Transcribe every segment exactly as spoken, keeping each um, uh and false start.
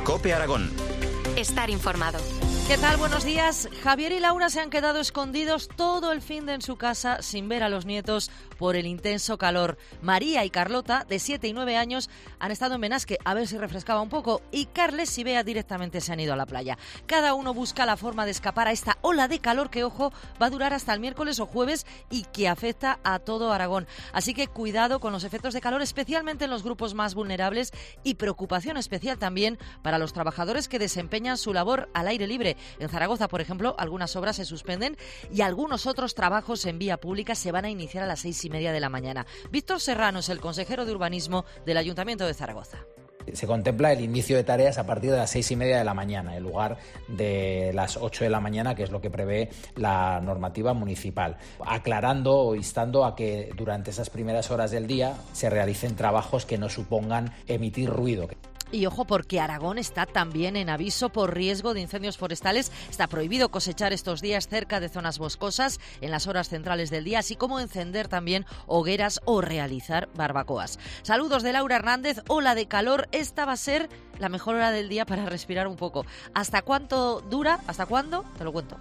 COPE Aragón. Estar informado. ¿Qué tal? Buenos días. Javier y Laura se han quedado escondidos todo el fin de en su casa sin ver a los nietos por el intenso calor. María y Carlota, de siete y nueve años, han estado en Benasque a ver si refrescaba un poco, y Carles y Bea directamente se han ido a la playa. Cada uno busca la forma de escapar a esta ola de calor que, ojo, va a durar hasta el miércoles o jueves y que afecta a todo Aragón. Así que cuidado con los efectos de calor, especialmente en los grupos más vulnerables, y preocupación especial también para los trabajadores que desempeñan su labor al aire libre. En Zaragoza, por ejemplo, algunas obras se suspenden y algunos otros trabajos en vía pública se van a iniciar a las seis y media de la mañana. Víctor Serrano es el consejero de Urbanismo del Ayuntamiento de Zaragoza. Se contempla el inicio de tareas a partir de las seis y media de la mañana, en lugar de las ocho de la mañana, que es lo que prevé la normativa municipal, aclarando o instando a que durante esas primeras horas del día se realicen trabajos que no supongan emitir ruido. Y ojo, porque Aragón está también en aviso por riesgo de incendios forestales. Está prohibido cosechar estos días cerca de zonas boscosas en las horas centrales del día, así como encender también hogueras o realizar barbacoas. Saludos de Laura Hernández. Ola de calor. Esta va a ser la mejor hora del día para respirar un poco. ¿Hasta cuánto dura? ¿Hasta cuándo? Te lo cuento.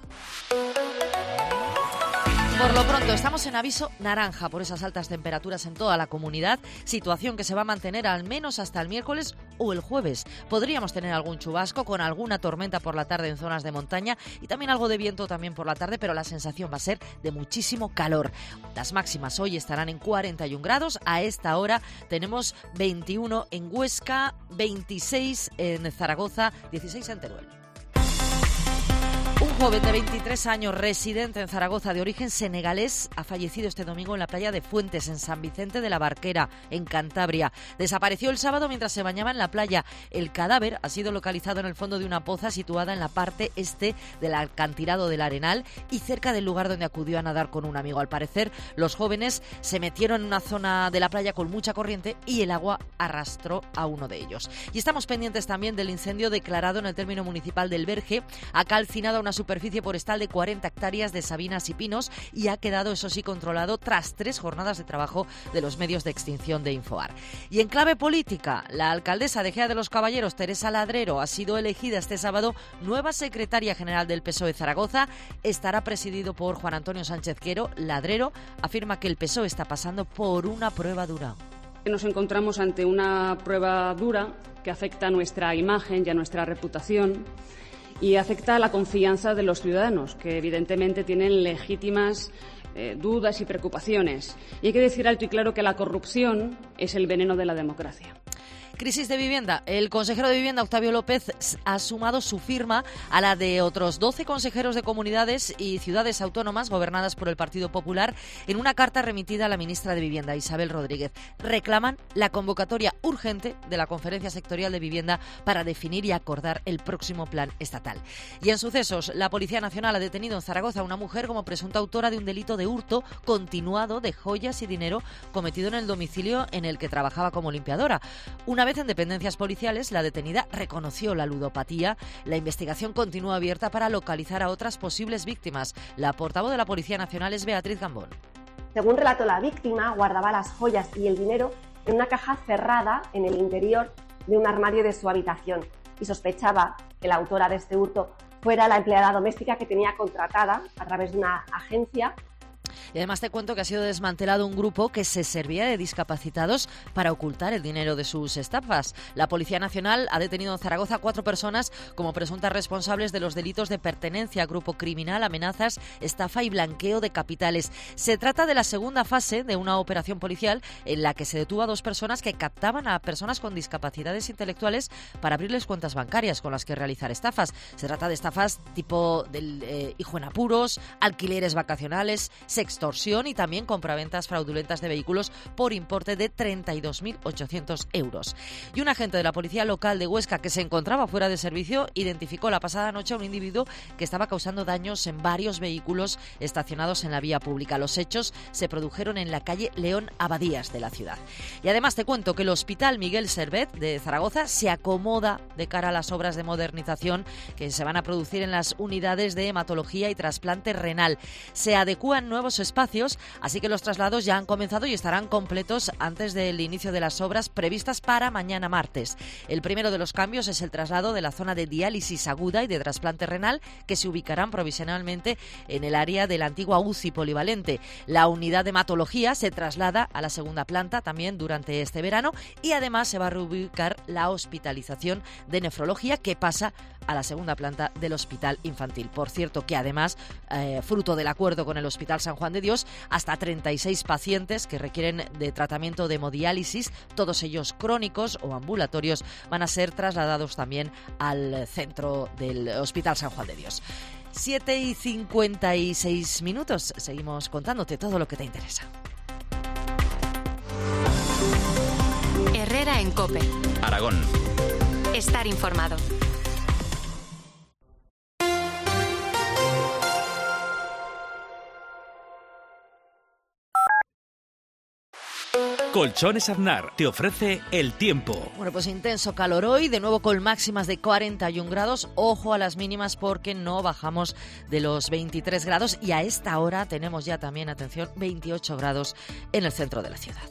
Por lo pronto, estamos en aviso naranja por esas altas temperaturas en toda la comunidad, situación que se va a mantener al menos hasta el miércoles o el jueves. Podríamos tener algún chubasco con alguna tormenta por la tarde en zonas de montaña y también algo de viento también por la tarde, pero la sensación va a ser de muchísimo calor. Las máximas hoy estarán en cuarenta y un grados, a esta hora tenemos veintiuno en Huesca, veintiséis en Zaragoza, dieciséis en Teruel. Un joven de veintitrés años, residente en Zaragoza, de origen senegalés, ha fallecido este domingo en la playa de Fuentes, en San Vicente de la Barquera, en Cantabria. Desapareció el sábado mientras se bañaba en la playa. El cadáver ha sido localizado en el fondo de una poza situada en la parte este del acantilado del Arenal y cerca del lugar donde acudió a nadar con un amigo. Al parecer, los jóvenes se metieron en una zona de la playa con mucha corriente y el agua arrastró a uno de ellos. Y estamos pendientes también del incendio declarado en el término municipal del Verge. Ha calcinado una superficie forestal de cuarenta hectáreas de sabinas y pinos y ha quedado, eso sí, controlado tras tres jornadas de trabajo de los medios de extinción de Infoar. Y en clave política, la alcaldesa de Ejea de los Caballeros, Teresa Ladrero, ha sido elegida este sábado nueva secretaria general del P S O E Zaragoza. Estará presidido por Juan Antonio Sánchez Quero. Ladrero afirma que el P S O E está pasando por una prueba dura. Nos encontramos ante una prueba dura que afecta a nuestra imagen y a nuestra reputación, y afecta a la confianza de los ciudadanos, que evidentemente tienen legítimas eh, dudas y preocupaciones. Y hay que decir alto y claro que la corrupción es el veneno de la democracia. Crisis de vivienda. El consejero de Vivienda, Octavio López, ha sumado su firma a la de otros doce consejeros de comunidades y ciudades autónomas gobernadas por el Partido Popular en una carta remitida a la ministra de Vivienda, Isabel Rodríguez. Reclaman la convocatoria urgente de la Conferencia Sectorial de Vivienda para definir y acordar el próximo plan estatal. Y en sucesos, la Policía Nacional ha detenido en Zaragoza a una mujer como presunta autora de un delito de hurto continuado de joyas y dinero cometido en el domicilio en el que trabajaba como limpiadora. Una vez en dependencias policiales, la detenida reconoció la ludopatía. La investigación continúa abierta para localizar a otras posibles víctimas. La portavoz de la Policía Nacional es Beatriz Gambón. Según relató la víctima, guardaba las joyas y el dinero en una caja cerrada en el interior de un armario de su habitación y sospechaba que la autora de este hurto fuera la empleada doméstica que tenía contratada a través de una agencia. Y además te cuento que ha sido desmantelado un grupo que se servía de discapacitados para ocultar el dinero de sus estafas. La Policía Nacional ha detenido en Zaragoza a cuatro personas como presuntas responsables de los delitos de pertenencia a grupo criminal, amenazas, estafa y blanqueo de capitales. Se trata de la segunda fase de una operación policial en la que se detuvo a dos personas que captaban a personas con discapacidades intelectuales para abrirles cuentas bancarias con las que realizar estafas. Se trata de estafas tipo del eh, hijo en apuros, alquileres vacacionales, sextorsión y también compraventas fraudulentas de vehículos por importe de treinta y dos mil ochocientos euros. Y un agente de la policía local de Huesca que se encontraba fuera de servicio identificó la pasada noche a un individuo que estaba causando daños en varios vehículos estacionados en la vía pública. Los hechos se produjeron en la calle León Abadías de la ciudad. Y además te cuento que el Hospital Miguel Servet de Zaragoza se acomoda de cara a las obras de modernización que se van a producir en las unidades de hematología y trasplante renal. Se adecúan nuevos espacios, así que los traslados ya han comenzado y estarán completos antes del inicio de las obras previstas para mañana martes. El primero de los cambios es el traslado de la zona de diálisis aguda y de trasplante renal, que se ubicarán provisionalmente en el área de la antigua U C I polivalente. La unidad de hematología se traslada a la segunda planta también durante este verano y además se va a reubicar la hospitalización de nefrología, que pasa a la segunda planta del Hospital Infantil. Por cierto que además, eh, fruto del acuerdo con el Hospital San Juan de Dios, hasta treinta y seis pacientes que requieren de tratamiento de hemodiálisis, todos ellos crónicos o ambulatorios, van a ser trasladados también al centro del Hospital San Juan de Dios. siete y cincuenta y seis minutos. Seguimos contándote todo lo que te interesa. Herrera en COPE. Aragón. Estar informado. Colchones Aznar te ofrece el tiempo. Bueno, pues intenso calor hoy, de nuevo con máximas de cuarenta y un grados. Ojo a las mínimas porque no bajamos de los veintitrés grados y a esta hora tenemos ya también, atención, veintiocho grados en el centro de la ciudad.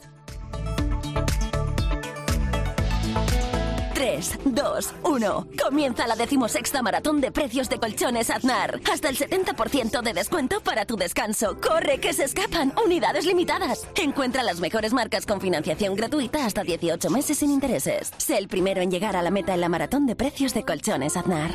tres, dos, uno. Comienza la decimosexta maratón de precios de Colchones Aznar. Hasta el setenta por ciento de descuento para tu descanso. ¡Corre, que se escapan! Unidades limitadas. Encuentra las mejores marcas con financiación gratuita hasta dieciocho meses sin intereses. Sé el primero en llegar a la meta en la maratón de precios de Colchones Aznar.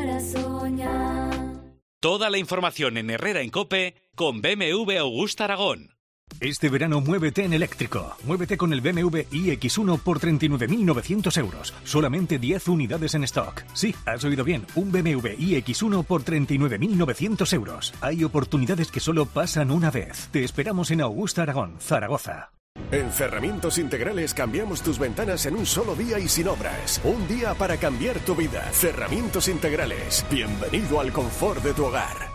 Toda la información en Herrera en COPE con B M W Augusta Aragón. Este verano muévete en eléctrico. Muévete con el B M W i X uno por treinta y nueve mil novecientos euros. Solamente diez unidades en stock. Sí, has oído bien. Un B M W i X uno por treinta y nueve mil novecientos euros. Hay oportunidades que solo pasan una vez. Te esperamos en Augusta Aragón, Zaragoza. En Cerramientos Integrales cambiamos tus ventanas en un solo día y sin obras. Un día para cambiar tu vida. Cerramientos Integrales. Bienvenido al confort de tu hogar.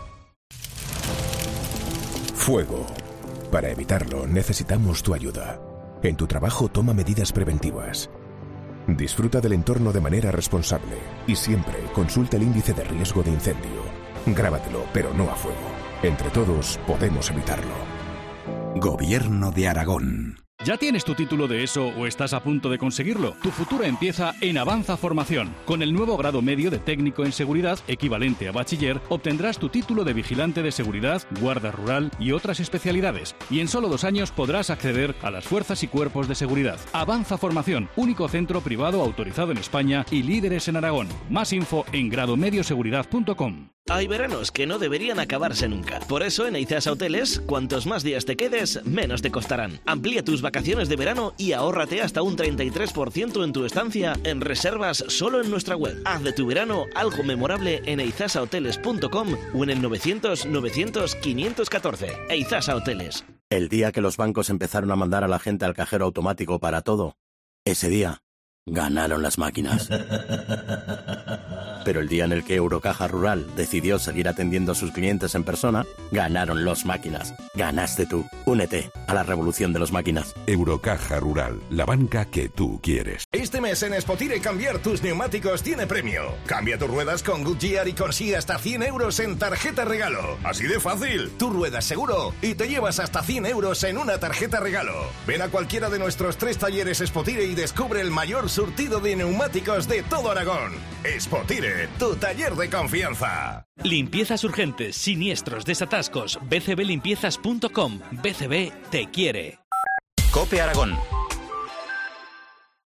Fuego. Para evitarlo, necesitamos tu ayuda. En tu trabajo, toma medidas preventivas. Disfruta del entorno de manera responsable y siempre consulta el índice de riesgo de incendio. Grábatelo, pero no a fuego. Entre todos, podemos evitarlo. Gobierno de Aragón. ¿Ya tienes tu título de ESO o estás a punto de conseguirlo? Tu futuro empieza en Avanza Formación. Con el nuevo grado medio de técnico en seguridad, equivalente a bachiller, obtendrás tu título de vigilante de seguridad, guarda rural y otras especialidades. Y en solo dos años podrás acceder a las fuerzas y cuerpos de seguridad. Avanza Formación, único centro privado autorizado en España y líderes en Aragón. Más info en gradomedioseguridad punto com. Hay veranos que no deberían acabarse nunca. Por eso en Aizasa Hoteles, cuantos más días te quedes, menos te costarán. Amplía tus vacaciones de verano y ahórrate hasta un treinta y tres por ciento en tu estancia en reservas solo en nuestra web. Haz de tu verano algo memorable en aizasa hoteles punto com o en el novecientos novecientos quinientos catorce. Aizasa Hoteles. El día que los bancos empezaron a mandar a la gente al cajero automático para todo, ese día ganaron las máquinas. Pero el día en el que Eurocaja Rural decidió seguir atendiendo a sus clientes en persona, ganaron los máquinas. Ganaste tú. Únete a la revolución de los máquinas. Eurocaja Rural, la banca que tú quieres. Este mes en Spotire cambiar tus neumáticos tiene premio. Cambia tus ruedas con Goodyear y consigue hasta cien euros en tarjeta regalo. Así de fácil. Tus ruedas seguro y te llevas hasta cien euros en una tarjeta regalo. Ven a cualquiera de nuestros tres talleres Spotire y descubre el mayor surtido de neumáticos de todo Aragón. Spotire, tu taller de confianza. Limpiezas urgentes, siniestros, desatascos. b c b limpiezas punto com. B C B te quiere. COPE Aragón.